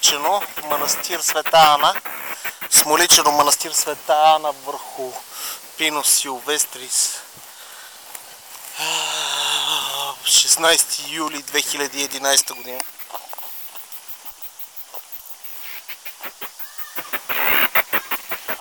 Смоличено, манастир Света Ана. Смоличено, манастир Света Ана върху Пинус Силвестрис. 16 юли 2011 година.